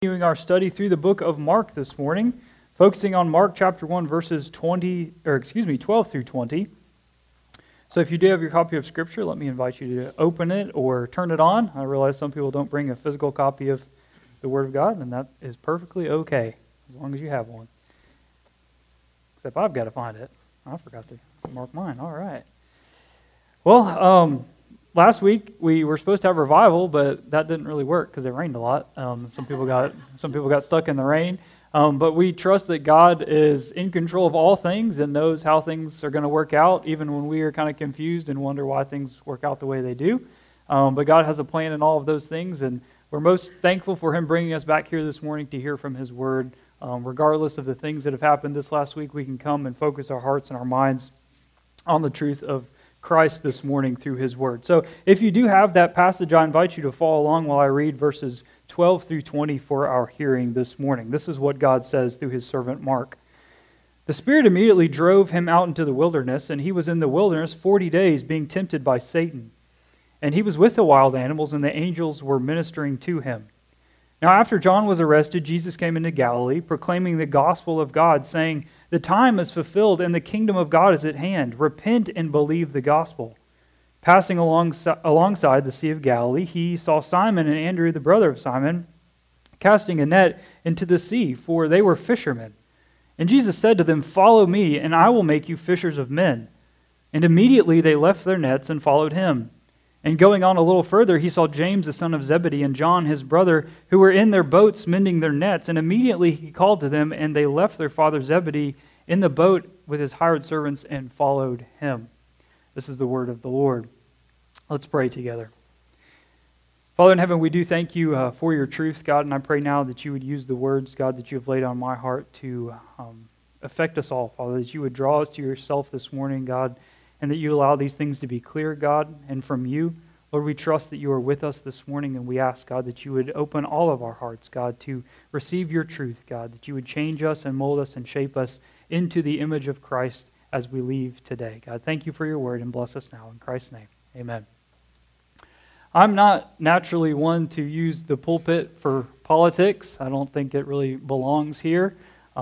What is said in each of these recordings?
Continuing our study through the book of Mark this morning, focusing on Mark chapter 1 verses 12 through 20. So if you do have your copy of Scripture, let me invite you to open it or turn it on. I realize some people don't bring a physical copy of the Word of God, and that is perfectly okay, as long as you have one. Except I've got to find it. I forgot to mark mine. All right. Well, last week we were supposed to have revival, but that didn't really work because it rained a lot. Some people got stuck in the rain. But we trust that God is in control of all things and knows how things are going to work out, even when we are kind of confused and wonder why things work out the way they do. But God has a plan in all of those things, and we're most thankful for Him bringing us back here this morning to hear from His Word. Regardless of the things that have happened this last week, we can come and focus our hearts and our minds on the truth of Christ this morning through His Word. So if you do have that passage, I invite you to follow along while I read verses 12 through 20 for our hearing this morning. This is what God says through His servant Mark. The Spirit immediately drove him out into the wilderness, and he was in the wilderness 40 days being tempted by Satan. And he was with the wild animals, and the angels were ministering to him. Now after John was arrested, Jesus came into Galilee, proclaiming the gospel of God, saying, "The time is fulfilled, and the kingdom of God is at hand. Repent and believe the gospel." Passing alongside the Sea of Galilee, he saw Simon and Andrew, the brother of Simon, casting a net into the sea, for they were fishermen. And Jesus said to them, "Follow me, and I will make you fishers of men." And immediately they left their nets and followed him. And going on a little further, he saw James the son of Zebedee and John his brother, who were in their boats mending their nets. And immediately he called to them, and they left their father Zebedee in the boat with his hired servants and followed him. This is the word of the Lord. Let's pray together. Father in heaven, we do thank you for your truth, God, and I pray now that you would use the words, God, that you have laid on my heart to affect us all, Father, that you would draw us to yourself this morning, God, and that you allow these things to be clear, God, and from you. Lord, we trust that you are with us this morning, and we ask, God, that you would open all of our hearts, God, to receive your truth, God, that you would change us and mold us and shape us into the image of Christ as we leave today. God, thank you for your word, and bless us now. In Christ's name, amen. I'm not naturally one to use the pulpit for politics. I don't think it really belongs here.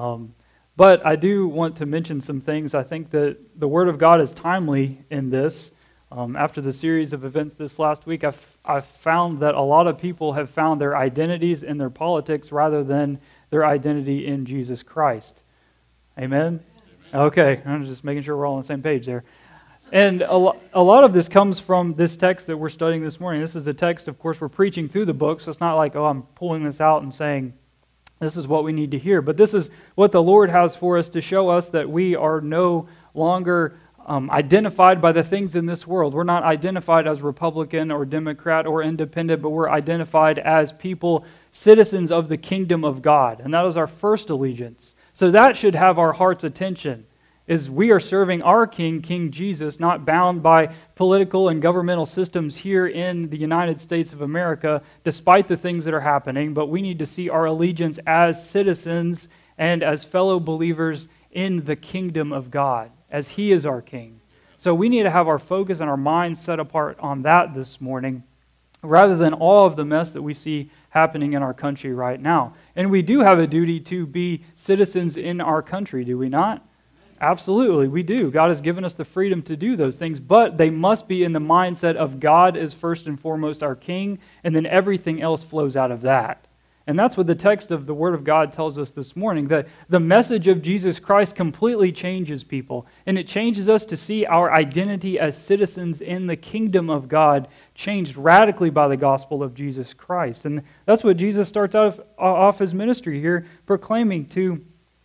But I do want to mention some things. I think that the Word of God is timely in this. After the series of events this last week, I've found that a lot of people have found their identities in their politics rather than their identity in Jesus Christ. Amen? Okay, I'm just making sure we're all on the same page there. And a lot of this comes from this text that we're studying this morning. This is a text, of course, we're preaching through the book, so it's not like, I'm pulling this out and saying, this is what we need to hear. But this is what the Lord has for us to show us that we are no longer identified by the things in this world. We're not identified as Republican or Democrat or independent, but we're identified as people, citizens of the kingdom of God. And that is our first allegiance. So that should have our heart's attention, is we are serving our King, King Jesus, not bound by political and governmental systems here in the United States of America, despite the things that are happening, but we need to see our allegiance as citizens and as fellow believers in the kingdom of God, as He is our King. So we need to have our focus and our minds set apart on that this morning, rather than all of the mess that we see happening in our country right now. And we do have a duty to be citizens in our country, do we not? Absolutely, we do. God has given us the freedom to do those things, but they must be in the mindset of God is first and foremost our King, and then everything else flows out of that. And that's what the text of the Word of God tells us this morning, that the message of Jesus Christ completely changes people, and it changes us to see our identity as citizens in the kingdom of God changed radically by the gospel of Jesus Christ. And that's what Jesus starts off his ministry here, proclaiming to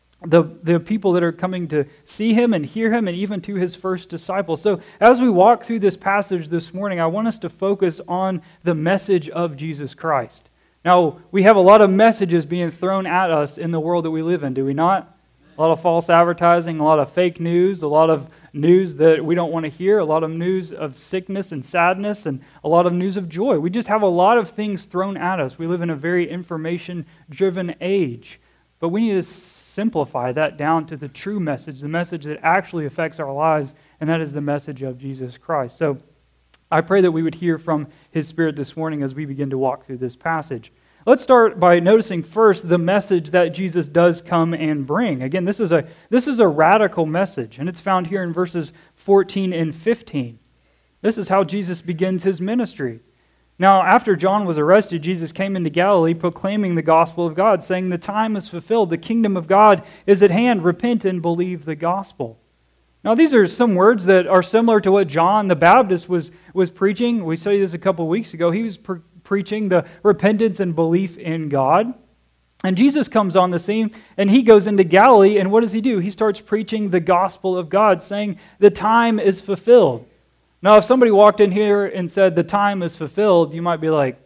the people that are coming to see him and hear him, and even to his first disciples. So as we walk through this passage this morning, I want us to focus on the message of Jesus Christ. Now, we have a lot of messages being thrown at us in the world that we live in, do we not? A lot of false advertising, a lot of fake news, a lot of news that we don't want to hear, a lot of news of sickness and sadness, and a lot of news of joy. We just have a lot of things thrown at us. We live in a very information-driven age, but we need to simplify that down to the true message, the message that actually affects our lives, and that is the message of Jesus Christ. So I pray that we would hear from His Spirit this morning as we begin to walk through this passage. Let's start by noticing first the message that Jesus does come and bring. Again, this is a radical message, and it's found here in verses 14 and 15. This is how Jesus begins his ministry. Now, after John was arrested, Jesus came into Galilee proclaiming the gospel of God, saying, "The time is fulfilled, the kingdom of God is at hand, repent and believe the gospel." Now, these are some words that are similar to what John the Baptist was preaching. We studied this a couple weeks ago. He was preaching the repentance and belief in God. And Jesus comes on the scene, and he goes into Galilee, and what does he do? He starts preaching the gospel of God, saying, the time is fulfilled. Now, if somebody walked in here and said, the time is fulfilled, you might be like,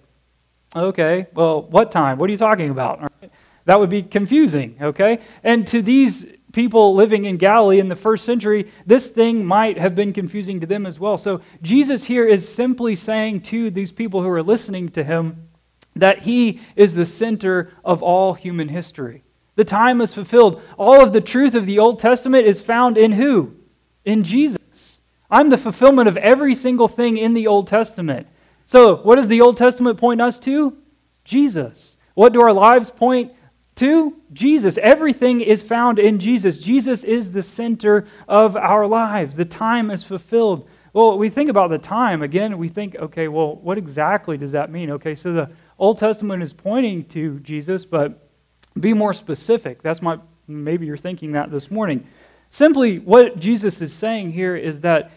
okay, well, what time? What are you talking about? Right? That would be confusing, okay? And to these people living in Galilee in the first century, this thing might have been confusing to them as well. So Jesus here is simply saying to these people who are listening to him that he is the center of all human history. The time is fulfilled. All of the truth of the Old Testament is found in who? In Jesus. I'm the fulfillment of every single thing in the Old Testament. So what does the Old Testament point us to? Jesus. What do our lives point to? Jesus. Everything is found in Jesus. Jesus is the center of our lives. The time is fulfilled. Well, we think about the time. Again, we think, okay, well, what exactly does that mean? Okay, so the Old Testament is pointing to Jesus, but be more specific. Maybe you're thinking that this morning. Simply, what Jesus is saying here is that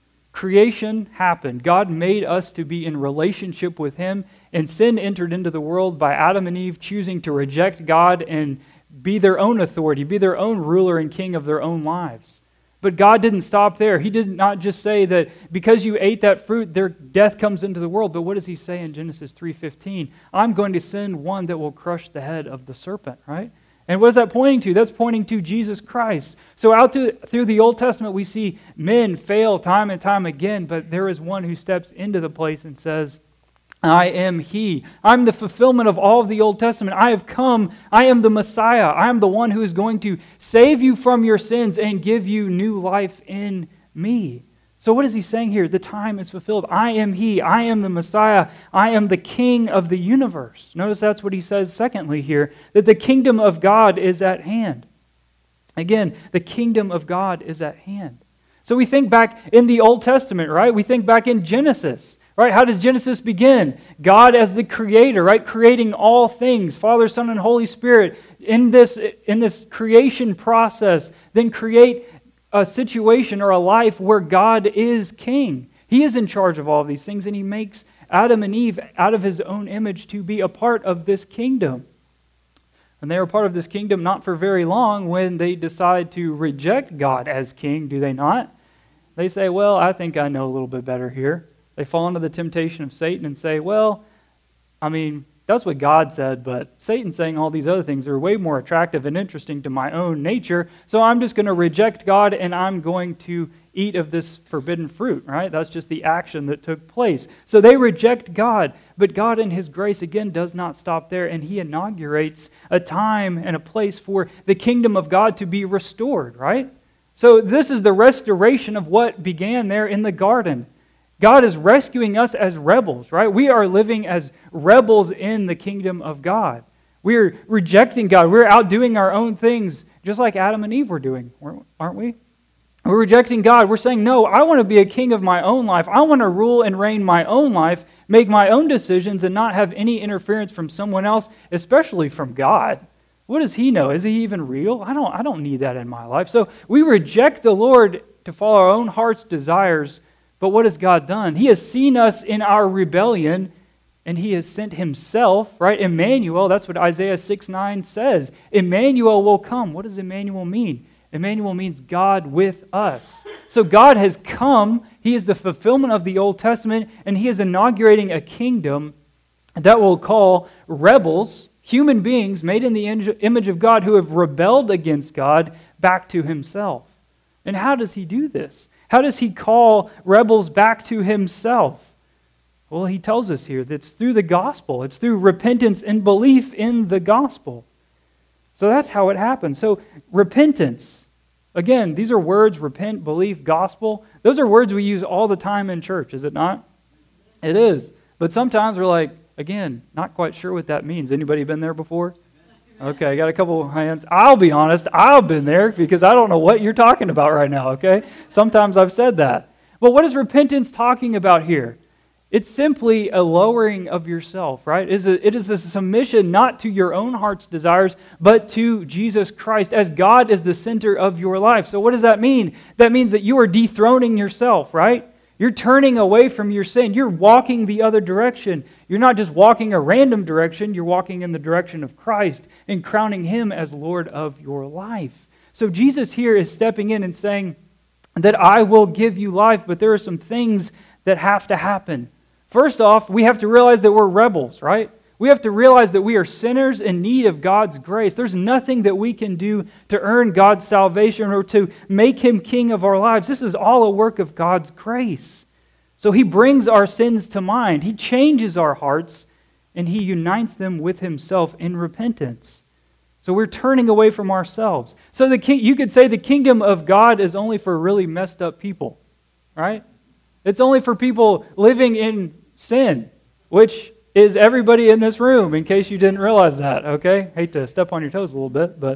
creation happened. God made us to be in relationship with Him, and sin entered into the world by Adam and Eve choosing to reject God and be their own authority, be their own ruler and king of their own lives. But God didn't stop there. He did not just say that because you ate that fruit, their death comes into the world. But what does He say in Genesis 3:15? I'm going to send one that will crush the head of the serpent, right? And what is that pointing to? That's pointing to Jesus Christ. So through the Old Testament, we see men fail time and time again, but there is one who steps into the place and says, I am He. I'm the fulfillment of all of the Old Testament. I have come. I am the Messiah. I am the one who is going to save you from your sins and give you new life in me. So what is He saying here? The time is fulfilled. I am He. I am the Messiah. I am the King of the universe. Notice that's what He says secondly here, that the kingdom of God is at hand. Again, the kingdom of God is at hand. So we think back in the Old Testament, right? We think back in Genesis. Right? How does Genesis begin? God as the creator, right? Creating all things, Father, Son, and Holy Spirit in this creation process, then create a situation or a life where God is king. He is in charge of all of these things, and He makes Adam and Eve out of His own image to be a part of this kingdom. And they are part of this kingdom not for very long when they decide to reject God as king, do they not? They say, well, I think I know a little bit better here. They fall into the temptation of Satan and say, well, I mean, that's what God said, but Satan's saying all these other things are way more attractive and interesting to my own nature, so I'm just going to reject God and I'm going to eat of this forbidden fruit, right? That's just the action that took place. So they reject God, but God in His grace, again, does not stop there, and He inaugurates a time and a place for the kingdom of God to be restored, right? So this is the restoration of what began there in the garden. God is rescuing us as rebels, right? We are living as rebels in the kingdom of God. We're rejecting God. We're out doing our own things, just like Adam and Eve were doing, aren't we? We're rejecting God. We're saying, no, I want to be a king of my own life. I want to rule and reign my own life, make my own decisions, and not have any interference from someone else, especially from God. What does He know? Is He even real? I don't need that in my life. So we reject the Lord to follow our own heart's desires. But what has God done? He has seen us in our rebellion, and He has sent Himself, right? Emmanuel, that's what Isaiah 6:9 says. Emmanuel will come. What does Emmanuel mean? Emmanuel means God with us. So God has come. He is the fulfillment of the Old Testament, and He is inaugurating a kingdom that will call rebels, human beings made in the image of God who have rebelled against God, back to Himself. And how does He do this? How does He call rebels back to Himself? Well, He tells us here that it's through the gospel. It's through repentance and belief in the gospel. So that's how it happens. So repentance. Again, these are words, repent, belief, gospel. Those are words we use all the time in church, is it not? It is. But sometimes we're like, again, not quite sure what that means. Anybody been there before? Okay, I got a couple hands. I'll be honest, I've been there because I don't know what you're talking about right now, okay? Sometimes I've said that. But what is repentance talking about here? It's simply a lowering of yourself, right? It is a submission not to your own heart's desires, but to Jesus Christ, as God is the center of your life. So what does that mean? That means that you are dethroning yourself, right? You're turning away from your sin. You're walking the other direction. You're not just walking a random direction. You're walking in the direction of Christ and crowning Him as Lord of your life. So Jesus here is stepping in and saying that I will give you life, but there are some things that have to happen. First off, we have to realize that we're rebels, right? We have to realize that we are sinners in need of God's grace. There's nothing that we can do to earn God's salvation or to make Him king of our lives. This is all a work of God's grace. So He brings our sins to mind. He changes our hearts, and He unites them with Himself in repentance. So we're turning away from ourselves. So you could say the kingdom of God is only for really messed up people, right? It's only for people living in sin, which is everybody in this room, in case you didn't realize that, okay? Hate to step on your toes a little bit, but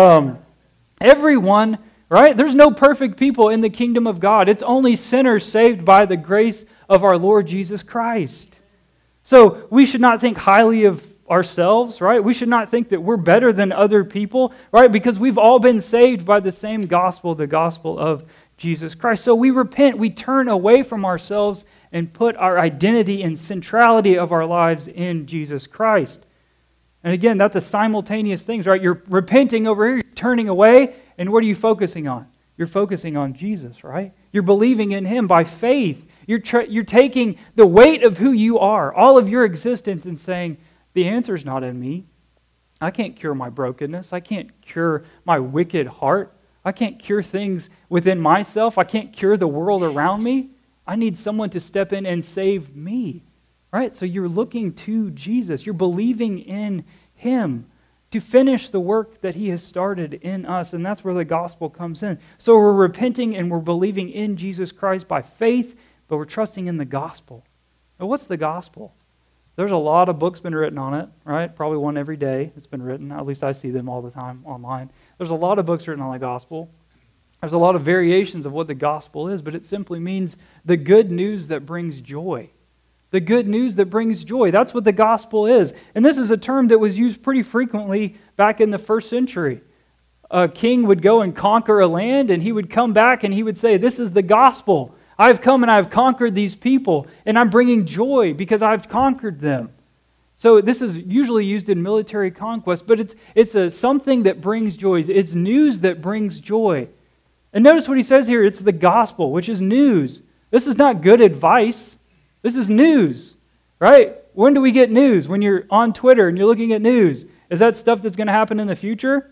everyone, right? There's no perfect people in the kingdom of God. It's only sinners saved by the grace of our Lord Jesus Christ. So we should not think highly of ourselves, right? We should not think that we're better than other people, right? Because we've all been saved by the same gospel, the gospel of Jesus Christ. So we repent, we turn away from ourselves and put our identity and centrality of our lives in Jesus Christ. And again, that's a simultaneous thing, right? You're repenting over here, you're turning away, and what are you focusing on? You're focusing on Jesus, right? You're believing in Him by faith. You're taking the weight of who you are, all of your existence, and saying, the answer's not in me. I can't cure my brokenness. I can't cure my wicked heart. I can't cure things within myself. I can't cure the world around me. I need someone to step in and save me, right? So you're looking to Jesus. You're believing in Him to finish the work that He has started in us, and that's where the gospel comes in. So we're repenting and we're believing in Jesus Christ by faith, but we're trusting in the gospel. Now, what's the gospel? There's a lot of books been written on it, right? Probably one every day that's been written. At least I see them all the time online. There's a lot of books written on the gospel. There's a lot of variations of what the gospel is, but it simply means the good news that brings joy. The good news that brings joy. That's what the gospel is. And this is a term that was used pretty frequently back in the first century. A king would go and conquer a land, and he would come back and he would say, this is the gospel. I've come and I've conquered these people, and I'm bringing joy because I've conquered them. So this is usually used in military conquest, but it's something that brings joy. It's news that brings joy. And notice what he says here, it's the gospel, which is news. This is not good advice. This is news, right? When do we get news? When you're on Twitter and you're looking at news. Is that stuff that's going to happen in the future?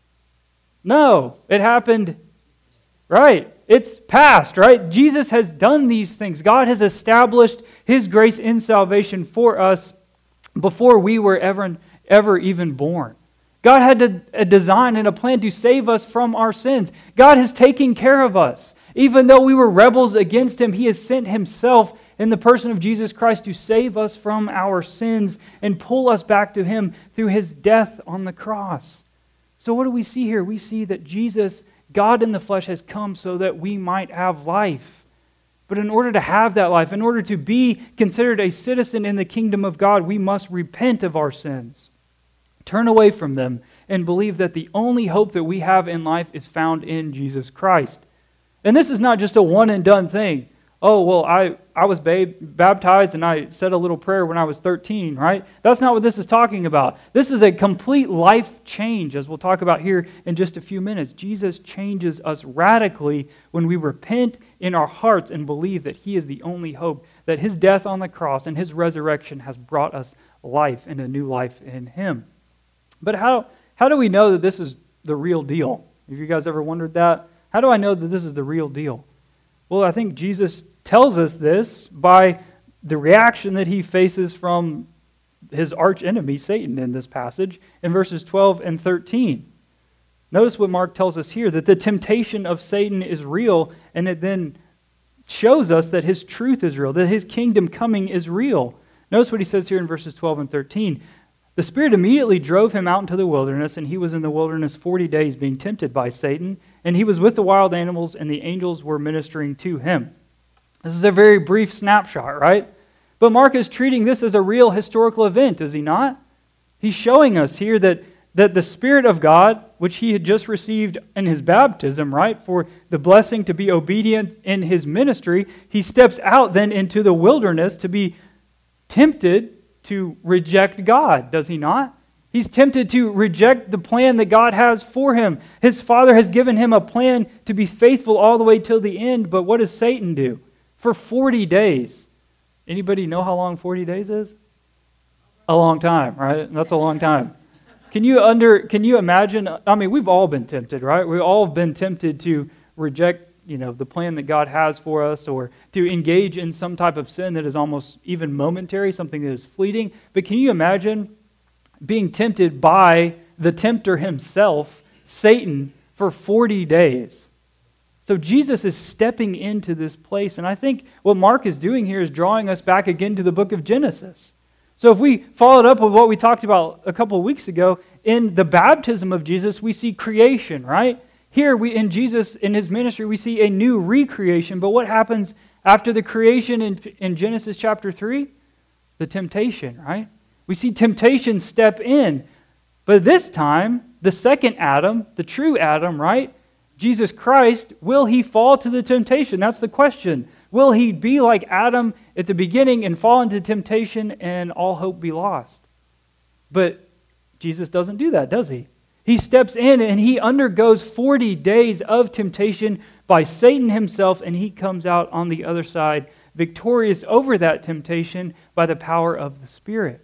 No, it happened, right? It's past, right? Jesus has done these things. God has established His grace in salvation for us before we were ever even born. God had a design and a plan to save us from our sins. God has taken care of us. Even though we were rebels against Him, He has sent Himself in the person of Jesus Christ to save us from our sins and pull us back to Him through His death on the cross. So what do we see here? We see that Jesus, God in the flesh, has come so that we might have life. But in order to have that life, in order to be considered a citizen in the kingdom of God, we must repent of our sins. Turn away from them and believe that the only hope that we have in life is found in Jesus Christ. And this is not just a one and done thing. Oh, well, I was baptized and I said a little prayer when I was 13, right? That's not what this is talking about. This is a complete life change, as we'll talk about here in just a few minutes. Jesus changes us radically when we repent in our hearts and believe that He is the only hope, that His death on the cross and His resurrection has brought us life and a new life in Him. But how do we know that this is the real deal? Have you guys ever wondered that? How do I know that this is the real deal? Well, I think Jesus tells us this by the reaction that He faces from His arch enemy, Satan, in this passage, in verses 12 and 13. Notice what Mark tells us here, that the temptation of Satan is real, and it then shows us that his truth is real, that his kingdom coming is real. Notice what he says here in verses 12 and 13. The Spirit immediately drove him out into the wilderness, and he was in the wilderness 40 days being tempted by Satan, and he was with the wild animals, and the angels were ministering to him. This is a very brief snapshot, right? But Mark is treating this as a real historical event, is he not? He's showing us here that the Spirit of God, which he had just received in his baptism, right, for the blessing to be obedient in his ministry, he steps out then into the wilderness to be tempted to reject God, does he not? He's tempted to reject the plan that God has for him. His Father has given him a plan to be faithful all the way till the end, but what does Satan do? For 40 days. Anybody know how long 40 days is? A long time, right? That's a long time. Can you imagine? I mean, we've all been tempted, right? We've all been tempted to reject, the plan that God has for us, or to engage in some type of sin that is almost even momentary, something that is fleeting. But can you imagine being tempted by the tempter himself, Satan, for 40 days? So Jesus is stepping into this place, and I think what Mark is doing here is drawing us back again to the book of Genesis. So if we followed up with what we talked about a couple of weeks ago, in the baptism of Jesus, we see creation, right? Here, in Jesus, in his ministry, we see a new recreation. But what happens after the creation in Genesis chapter 3? The temptation, right? We see temptation step in. But this time, the second Adam, the true Adam, right? Jesus Christ, will he fall to the temptation? That's the question. Will he be like Adam at the beginning and fall into temptation and all hope be lost? But Jesus doesn't do that, does he? He steps in and he undergoes 40 days of temptation by Satan himself, and he comes out on the other side victorious over that temptation by the power of the Spirit.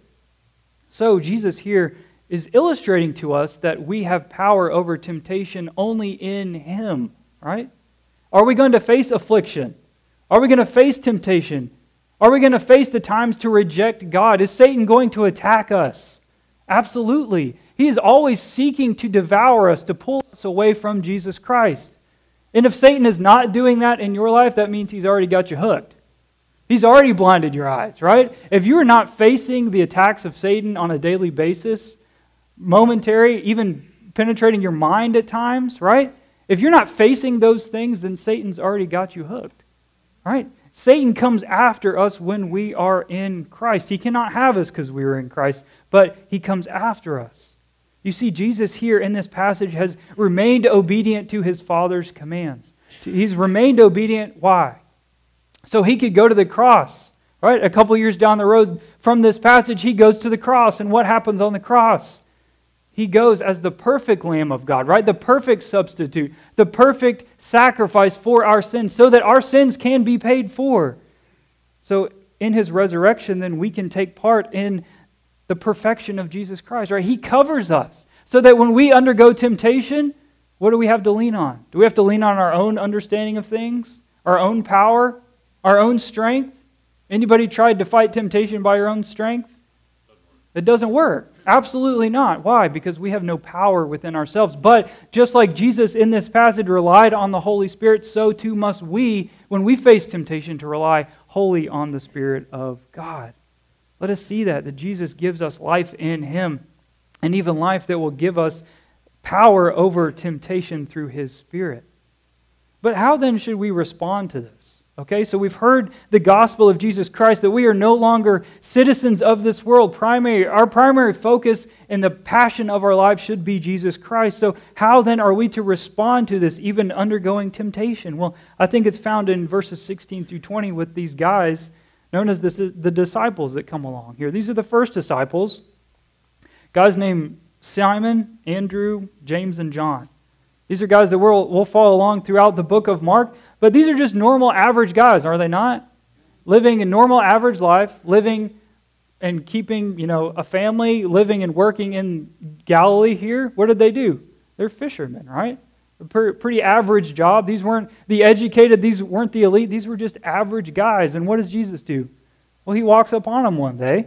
So Jesus here is illustrating to us that we have power over temptation only in him, right? Are we going to face affliction? Are we going to face temptation? Are we going to face the times to reject God? Is Satan going to attack us? Absolutely. He is always seeking to devour us, to pull us away from Jesus Christ. And if Satan is not doing that in your life, that means he's already got you hooked. He's already blinded your eyes, right? If you are not facing the attacks of Satan on a daily basis, momentary, even penetrating your mind at times, right? If you're not facing those things, then Satan's already got you hooked, right? Satan comes after us when we are in Christ. He cannot have us because we are in Christ, but he comes after us. You see, Jesus here in this passage has remained obedient to his Father's commands. He's remained obedient. Why? So he could go to the cross, right? A couple years down the road from this passage, he goes to the cross. And what happens on the cross? He goes as the perfect Lamb of God, right? The perfect substitute, the perfect sacrifice for our sins so that our sins can be paid for. So in his resurrection, then we can take part in the perfection of Jesus Christ, right? He covers us so that when we undergo temptation, what do we have to lean on? Do we have to lean on our own understanding of things, our own power, our own strength? Anybody tried to fight temptation by your own strength? It doesn't work. Absolutely not. Why? Because we have no power within ourselves. But just like Jesus in this passage relied on the Holy Spirit, so too must we, when we face temptation, to rely wholly on the Spirit of God. Let us see that Jesus gives us life in him, and even life that will give us power over temptation through his Spirit. But how then should we respond to this? Okay, so we've heard the gospel of Jesus Christ, that we are no longer citizens of this world. Our primary focus and the passion of our lives should be Jesus Christ. So how then are we to respond to this, even undergoing temptation? Well, I think it's found in verses 16 through 20 with these guys known as the disciples that come along here. These are the first disciples, guys named Simon, Andrew, James, and John. These are guys that we'll follow along throughout the book of Mark, but these are just normal, average guys, are they not? Living a normal, average life, living and keeping, a family, living and working in Galilee here. What did they do? They're fishermen, right? A pretty average job. These weren't the educated, these weren't the elite, these were just average guys. And what does Jesus do? Well, he walks up on them one day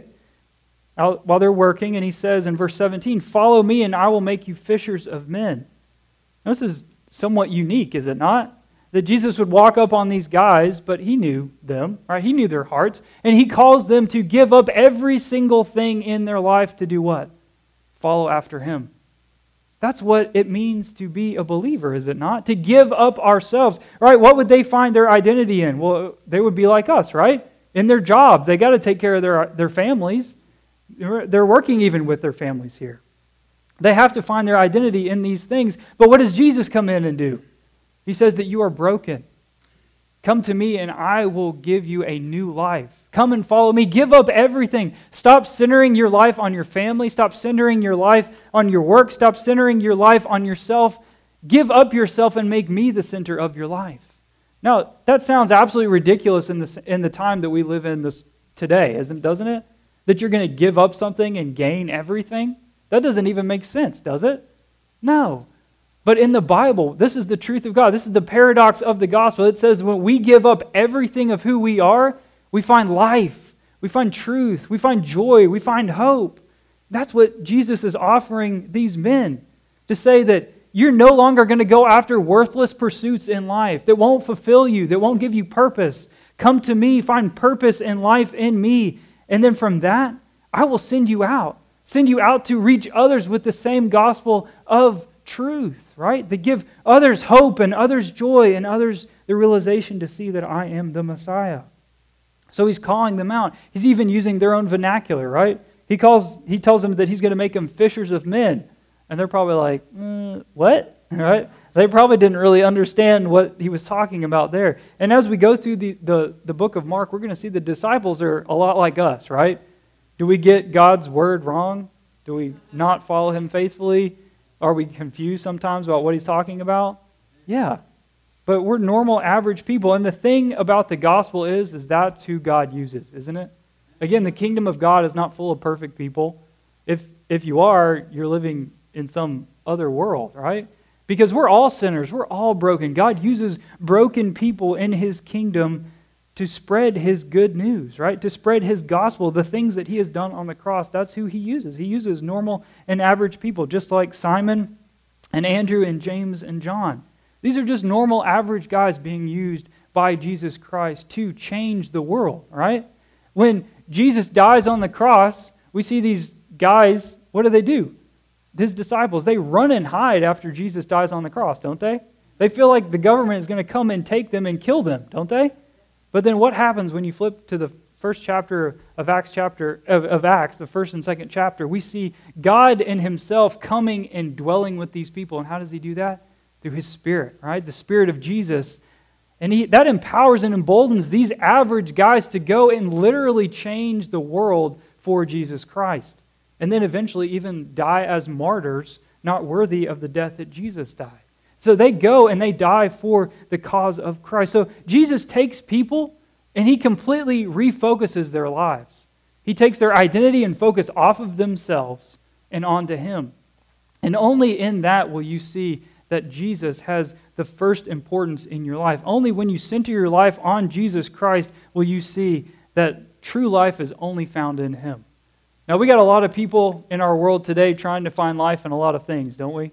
while they're working, and he says in verse 17, "Follow me and I will make you fishers of men." Now, this is somewhat unique, is it not? that Jesus would walk up on these guys, but he knew them, right? He knew their hearts, and he calls them to give up every single thing in their life to do what? Follow after him. That's what it means to be a believer, is it not? To give up ourselves, right? What would they find their identity in? Well, they would be like us, right? In their job, they got to take care of their families. They're working even with their families here. They have to find their identity in these things. But what does Jesus come in and do? He says that you are broken. Come to me and I will give you a new life. Come and follow me. Give up everything. Stop centering your life on your family. Stop centering your life on your work. Stop centering your life on yourself. Give up yourself and make me the center of your life. Now, that sounds absolutely ridiculous in the time that we live in today, doesn't it? That you're going to give up something and gain everything? That doesn't even make sense, does it? No. But in the Bible, this is the truth of God. This is the paradox of the gospel. It says when we give up everything of who we are, we find life, we find truth, we find joy, we find hope. That's what Jesus is offering these men, to say that you're no longer going to go after worthless pursuits in life that won't fulfill you, that won't give you purpose. Come to me, find purpose and life in me. And then from that, I will send you out to reach others with the same gospel of truth, right? That give others hope and others joy and others the realization to see that I am the Messiah. So he's calling them out. He's even using their own vernacular, right? He tells them that he's going to make them fishers of men. And they're probably like, what? Right? They probably didn't really understand what he was talking about there. And as we go through the book of Mark, we're going to see the disciples are a lot like us, right? Do we get God's word wrong? Do we not follow him faithfully? Are we confused sometimes about what he's talking about? Yeah. But we're normal, average people. And the thing about the gospel is that's who God uses, isn't it? Again, the kingdom of God is not full of perfect people. If you are, you're living in some other world, right? Because we're all sinners. We're all broken. God uses broken people in his kingdom to spread his good news, right? To spread his gospel, the things that he has done on the cross. That's who he uses. He uses normal and average people, just like Simon and Andrew and James and John. These are just normal, average guys being used by Jesus Christ to change the world, right? When Jesus dies on the cross, we see these guys, what do? His disciples, they run and hide after Jesus dies on the cross, don't they? They feel like the government is going to come and take them and kill them, don't they? But then what happens when you flip to the first chapter of Acts, the first and second chapter? We see God in himself coming and dwelling with these people. And how does he do that? Through his Spirit, right? The Spirit of Jesus. And that empowers and emboldens these average guys to go and literally change the world for Jesus Christ. And then eventually even die as martyrs, not worthy of the death that Jesus died. So they go and they die for the cause of Christ. So Jesus takes people and he completely refocuses their lives. He takes their identity and focus off of themselves and onto him. And only in that will you see that Jesus has the first importance in your life. Only when you center your life on Jesus Christ will you see that true life is only found in him. Now, we got a lot of people in our world today trying to find life in a lot of things, don't we?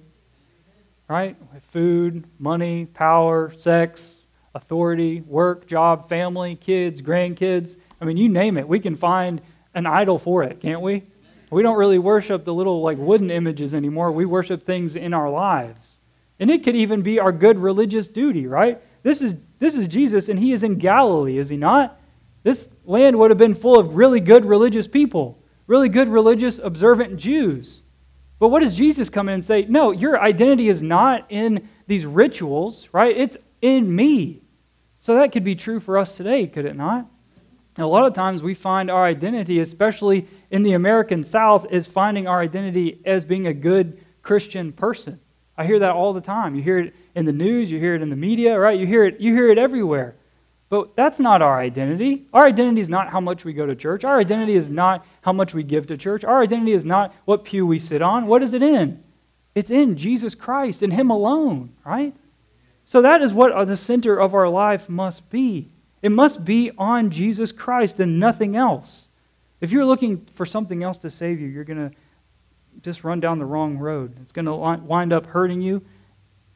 Right? Food, money, power, sex, authority, work, job, family, kids, grandkids. I mean, you name it. We can find an idol for it, can't we? We don't really worship the little wooden images anymore. We worship things in our lives. And it could even be our good religious duty, right? This is Jesus, and he is in Galilee, is he not? This land would have been full of really good religious people, really good religious observant Jews. But what does Jesus come in and say? No, your identity is not in these rituals, right? It's in me. So that could be true for us today, could it not? A lot of times we find our identity, especially in the American South, is finding our identity as being a good Christian person. I hear that all the time. You hear it in the news, you hear it in the media, right? You hear it everywhere. But that's not our identity. Our identity is not how much we go to church. Our identity is not how much we give to church. Our identity is not what pew we sit on. What is it in? It's in Jesus Christ and him alone, right? So that is what the center of our life must be. It must be on Jesus Christ and nothing else. If you're looking for something else to save you, you're going to just run down the wrong road. It's going to wind up hurting you.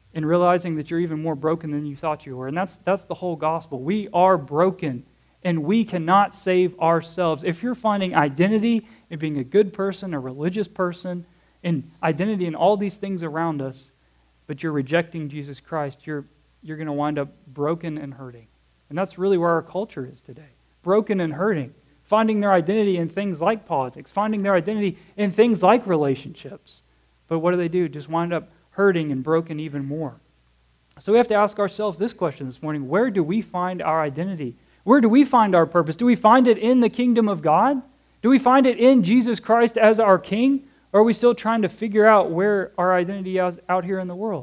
and realizing that you're even more broken than you thought you were. And that's the whole gospel. We are broken, and we cannot save ourselves. If you're finding identity in being a good person, a religious person, and identity in all these things around us, but you're rejecting Jesus Christ, you're going to wind up broken and hurting. And that's really where our culture is today. Broken and hurting. Finding their identity in things like politics. Finding their identity in things like relationships. But what do? Just wind up hurting and broken even more. So we have to ask ourselves this question this morning. Where do we find our identity? Where do we find our purpose? Do we find it in the kingdom of God? Do we find it in Jesus Christ as our King? Or are we still trying to figure out where our identity is out here in the world?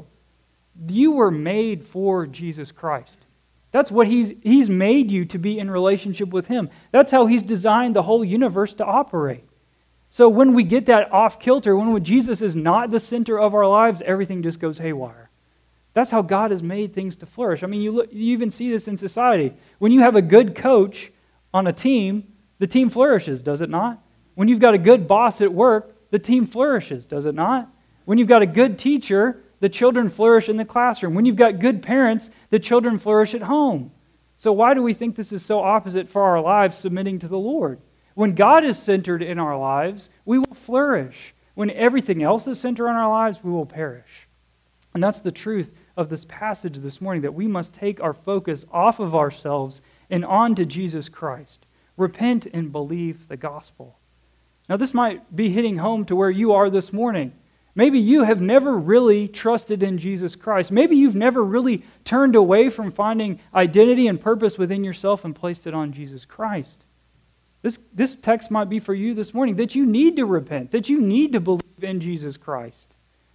You were made for Jesus Christ. That's what He's made you to be in relationship with Him. That's how He's designed the whole universe to operate. So when we get that off kilter, when Jesus is not the center of our lives, everything just goes haywire. That's how God has made things to flourish. I mean, you even see this in society. When you have a good coach on a team, the team flourishes, does it not? When you've got a good boss at work, the team flourishes, does it not? When you've got a good teacher, the children flourish in the classroom. When you've got good parents, the children flourish at home. So why do we think this is so opposite for our lives submitting to the Lord? When God is centered in our lives, we will flourish. When everything else is centered in our lives, we will perish. And that's the truth of this passage this morning, that we must take our focus off of ourselves and on to Jesus Christ. Repent and believe the gospel. Now this might be hitting home to where you are this morning. Maybe you have never really trusted in Jesus Christ. Maybe you've never really turned away from finding identity and purpose within yourself and placed it on Jesus Christ. This text might be for you this morning, that you need to repent, that you need to believe in Jesus Christ.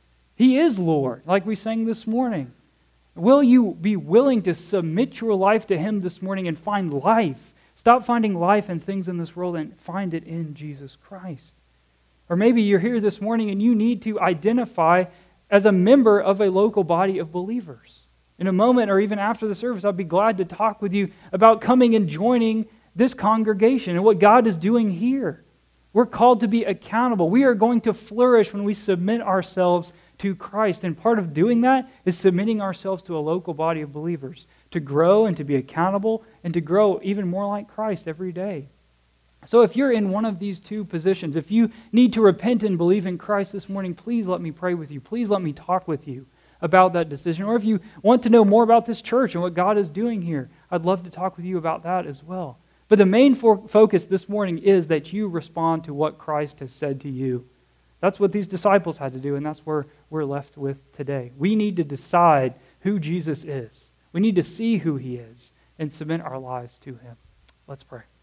He is Lord, like we sang this morning. Will you be willing to submit your life to Him this morning and find life? Stop finding life in things in this world and find it in Jesus Christ. Or maybe you're here this morning and you need to identify as a member of a local body of believers. In a moment or even after the service, I'll be glad to talk with you about coming and joining this congregation and what God is doing here. We're called to be accountable. We are going to flourish when we submit ourselves to Christ. And part of doing that is submitting ourselves to a local body of believers to grow and to be accountable and to grow even more like Christ every day. So if you're in one of these two positions, if you need to repent and believe in Christ this morning, please let me pray with you. Please let me talk with you about that decision. Or if you want to know more about this church and what God is doing here, I'd love to talk with you about that as well. But the main focus this morning is that you respond to what Christ has said to you. That's what these disciples had to do, and that's where we're left with today. We need to decide who Jesus is. We need to see who He is and submit our lives to Him. Let's pray.